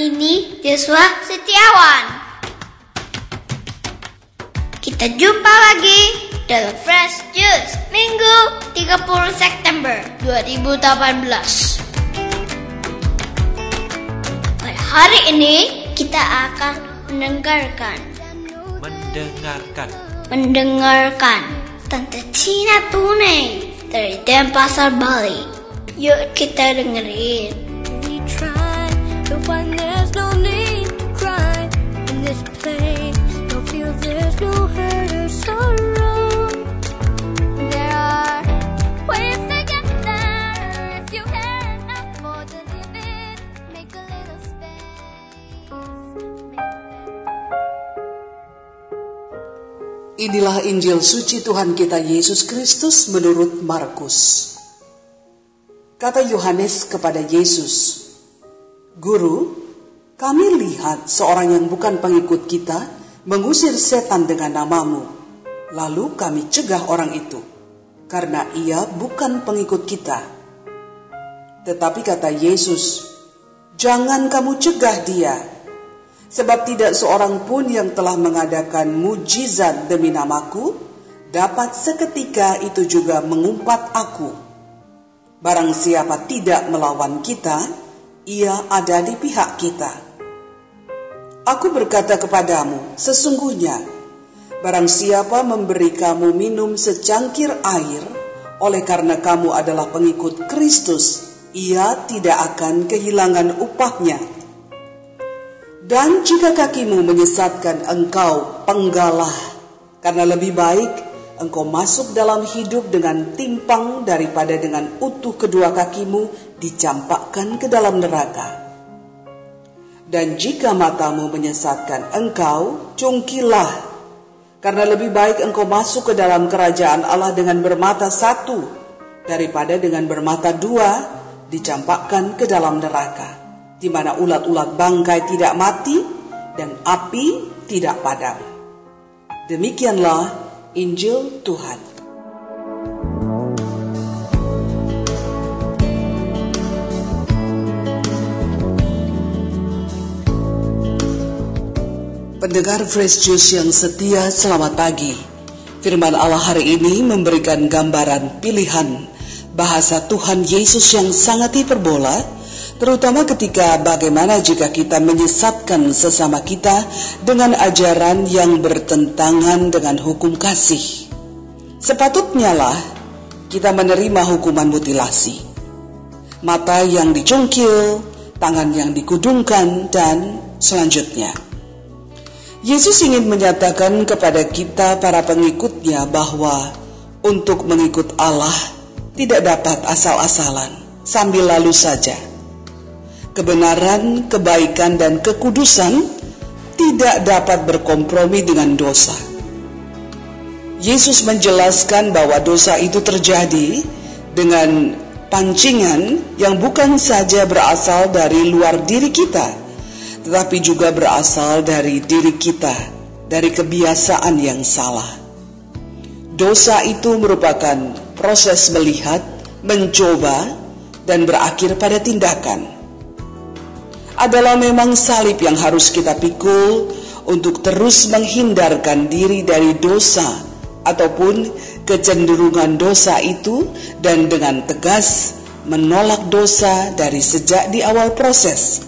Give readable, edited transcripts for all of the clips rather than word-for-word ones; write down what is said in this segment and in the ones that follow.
ini Joshua Setiawan. Kita jumpa lagi dalam Fresh Juice Minggu 30 September 2018. Pada hari ini kita akan mendengarkan Tante Tina Tunai dari Denpasar, Bali. Yuk kita dengerin. Inilah Injil suci Tuhan kita Yesus Kristus menurut Markus. Kata Yohanes kepada Yesus, "Guru, kami lihat seorang yang bukan pengikut kita mengusir setan dengan namamu. Lalu kami cegah orang itu, karena ia bukan pengikut kita." Tetapi kata Yesus, "Jangan kamu cegah dia. Sebab tidak seorang pun yang telah mengadakan mujizat demi namaku dapat seketika itu juga mengumpat aku. Barang siapa tidak melawan kita, ia ada di pihak kita. Aku berkata kepadamu, sesungguhnya, barang siapa memberi kamu minum secangkir air, oleh karena kamu adalah pengikut Kristus, ia tidak akan kehilangan upahnya. Dan jika kakimu menyesatkan engkau, penggalah, karena lebih baik engkau masuk dalam hidup dengan timpang daripada dengan utuh kedua kakimu dicampakkan ke dalam neraka. Dan jika matamu menyesatkan engkau, cungkilah, karena lebih baik engkau masuk ke dalam kerajaan Allah dengan bermata satu daripada dengan bermata dua dicampakkan ke dalam neraka, di mana ulat-ulat bangkai tidak mati dan api tidak padam." Demikianlah Injil Tuhan. Pendengar Fresh Juice yang setia, selamat pagi. Firman Allah hari ini memberikan gambaran pilihan bahasa Tuhan Yesus yang sangat hiperbola, terutama ketika bagaimana jika kita menyesatkan sesama kita dengan ajaran yang bertentangan dengan hukum kasih. Sepatutnya lah kita menerima hukuman mutilasi. Mata yang dicungkil, tangan yang dikudungkan, dan selanjutnya. Yesus ingin menyatakan kepada kita para pengikutnya bahwa untuk mengikut Allah tidak dapat asal-asalan sambil lalu saja. Kebenaran, kebaikan, dan kekudusan tidak dapat berkompromi dengan dosa. Yesus menjelaskan bahwa dosa itu terjadi dengan pancingan yang bukan saja berasal dari luar diri kita, tetapi juga berasal dari diri kita, dari kebiasaan yang salah. Dosa itu merupakan proses melihat, mencoba, dan berakhir pada tindakan. Adalah memang salib yang harus kita pikul untuk terus menghindarkan diri dari dosa ataupun kecenderungan dosa itu, dan dengan tegas menolak dosa dari sejak di awal proses.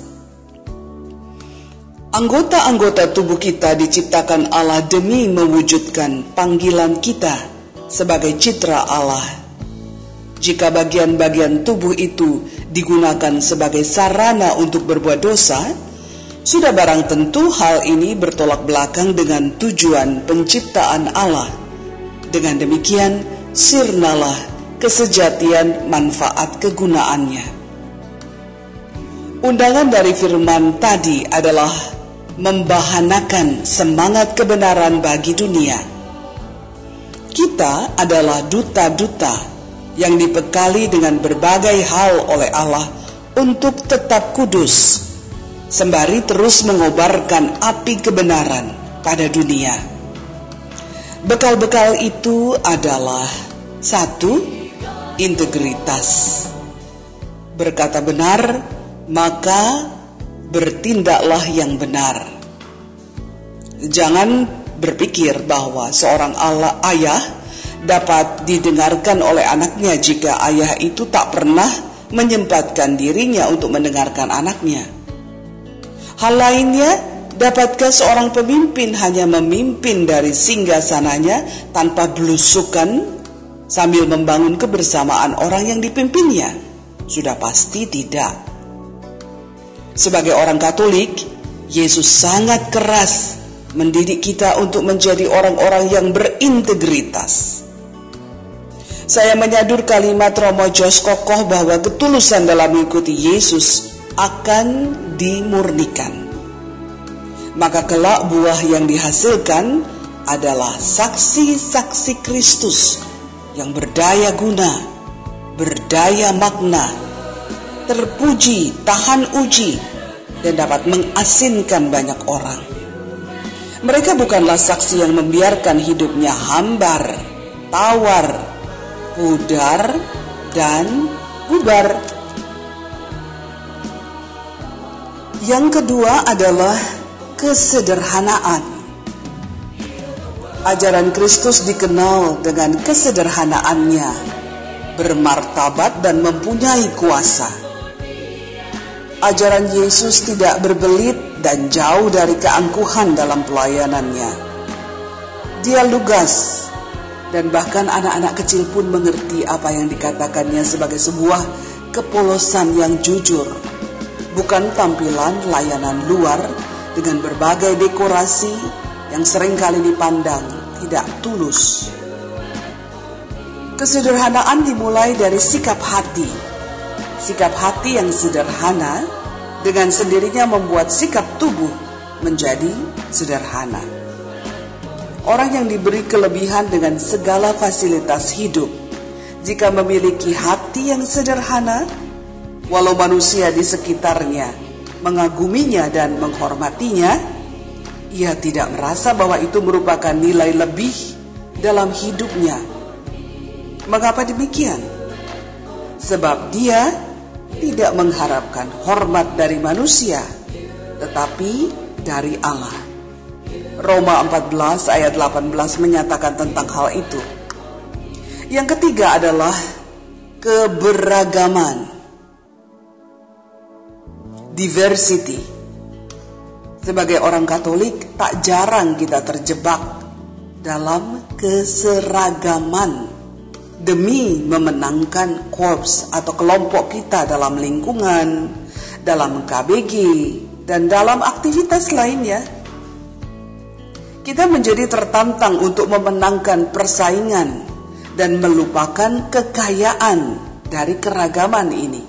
Anggota-anggota tubuh kita diciptakan Allah demi mewujudkan panggilan kita sebagai citra Allah. Jika bagian-bagian tubuh itu digunakan sebagai sarana untuk berbuat dosa, sudah barang tentu hal ini bertolak belakang dengan tujuan penciptaan Allah. Dengan demikian, sirnalah kesejatian manfaat kegunaannya. Undangan dari firman tadi adalah membahanakan semangat kebenaran bagi dunia. Kita adalah duta-duta yang dibekali dengan berbagai hal oleh Allah untuk tetap kudus, sembari terus mengobarkan api kebenaran pada dunia. Bekal-bekal itu adalah: 1. Integritas. Berkata benar, maka bertindaklah yang benar. Jangan berpikir bahwa seorang ayah dapat didengarkan oleh anaknya jika ayah itu tak pernah menyempatkan dirinya untuk mendengarkan anaknya. Hal lainnya, dapatkah seorang pemimpin hanya memimpin dari singgasananya tanpa belusukan sambil membangun kebersamaan orang yang dipimpinnya? Sudah pasti tidak. Sebagai orang Katolik, Yesus sangat keras mendidik kita untuk menjadi orang-orang yang berintegritas. Saya menyadur kalimat Romo Jos kokoh bahwa ketulusan dalam mengikuti Yesus akan dimurnikan. Maka kelak buah yang dihasilkan adalah saksi-saksi Kristus yang berdaya guna, berdaya makna, terpuji, tahan uji, dan dapat mengasinkan banyak orang. Mereka bukanlah saksi yang membiarkan hidupnya hambar, tawar, pudar, dan bubar. Yang kedua adalah kesederhanaan. Ajaran Kristus dikenal dengan kesederhanaannya, bermartabat dan mempunyai kuasa. Ajaran Yesus tidak berbelit dan jauh dari keangkuhan dalam pelayanannya. Dia lugas, dan bahkan anak-anak kecil pun mengerti apa yang dikatakannya sebagai sebuah kepolosan yang jujur, bukan tampilan layanan luar dengan berbagai dekorasi yang seringkali dipandang tidak tulus. Kesederhanaan dimulai dari sikap hati. Sikap hati yang sederhana dengan sendirinya membuat sikap tubuh menjadi sederhana. Orang yang diberi kelebihan dengan segala fasilitas hidup, jika memiliki hati yang sederhana, walau manusia di sekitarnya mengaguminya dan menghormatinya, ia tidak merasa bahwa itu merupakan nilai lebih dalam hidupnya. Mengapa demikian? Sebab dia tidak mengharapkan hormat dari manusia, tetapi dari Allah. Roma 14 ayat 18 menyatakan tentang hal itu. Yang ketiga adalah keberagaman. Diversity. Sebagai orang Katolik, tak jarang kita terjebak dalam keseragaman demi memenangkan korps atau kelompok kita dalam lingkungan, dalam KBG, dan dalam aktivitas lainnya. Kita menjadi tertantang untuk memenangkan persaingan dan melupakan kekayaan dari keragaman ini.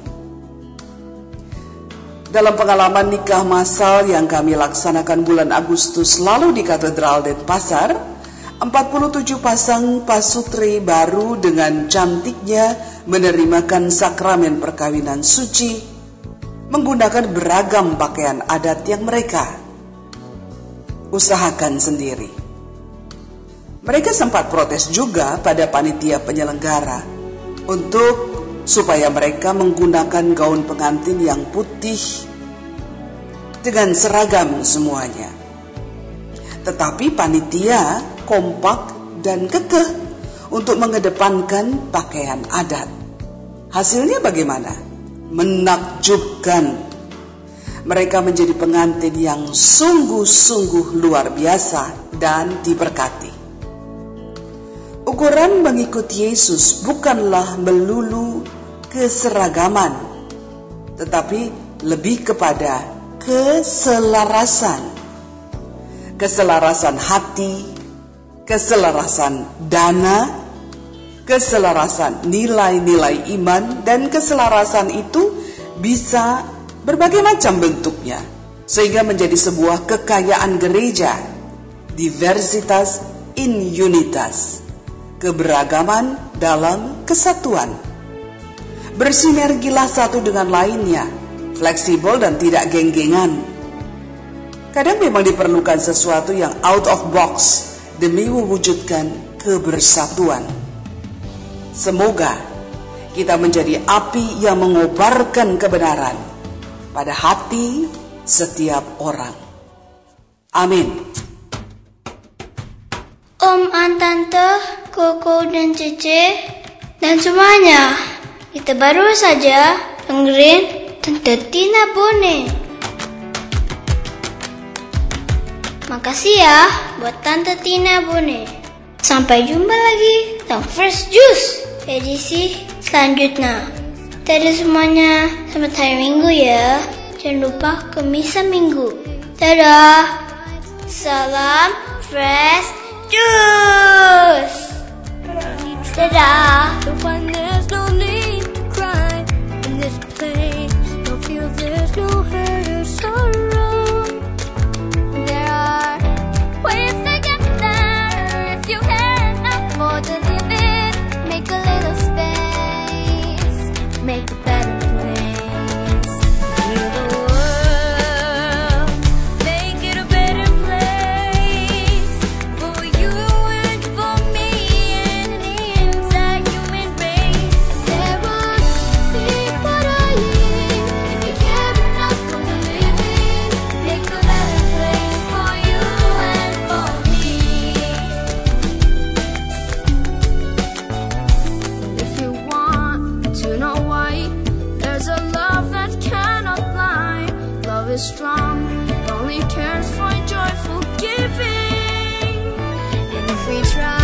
Dalam pengalaman nikah massal yang kami laksanakan bulan Agustus lalu di Katedral Denpasar, 47 pasang pasutri baru dengan cantiknya menerimakan sakramen perkawinan suci menggunakan beragam pakaian adat yang mereka usahakan sendiri. Mereka sempat protes juga pada panitia penyelenggara supaya mereka menggunakan gaun pengantin yang putih dengan seragam semuanya. Tetapi panitia kompak dan kekeh untuk mengedepankan pakaian adat. Hasilnya bagaimana? Menakjubkan. Mereka menjadi pengantin yang sungguh-sungguh luar biasa dan diberkati. Ukuran mengikuti Yesus bukanlah melulu keseragaman, tetapi lebih kepada keselarasan. Keselarasan hati, keselarasan dana, keselarasan nilai-nilai iman, dan keselarasan itu bisa berbagai macam bentuknya, sehingga menjadi sebuah kekayaan gereja. Diversitas in unitas, keberagaman dalam kesatuan. Bersinergilah satu dengan lainnya, fleksibel dan tidak geng-gengan. Kadang memang diperlukan sesuatu yang out of box demi mewujudkan kebersatuan. Semoga kita menjadi api yang mengobarkan kebenaran pada hati, setiap orang. Amin. Om, Tante, Koko, dan Cece, dan semuanya, kita baru saja dengerin Tante Tina Bone. Makasih ya buat Tante Tina Bone. Sampai jumpa lagi dalam Fresh Juice edisi selanjutnya. Dadah semuanya, selamat hari Minggu ya. Jangan lupa ke misa Minggu. Dadah. Salam Fresh Juice. Dadah. There's no need to cry in this place. Don't feel there's no hurt or sorrow. There are ways to get there if you care enough for the living. Make a little space, make a better place. Heal the world, make it a better place for you and for me and the entire human race. There are people dying. If you care enough for the living, make a better place for you and for me. If you want to know why, there's a love that cannot lie. Love is strong, it only cares for joyful giving. And if we try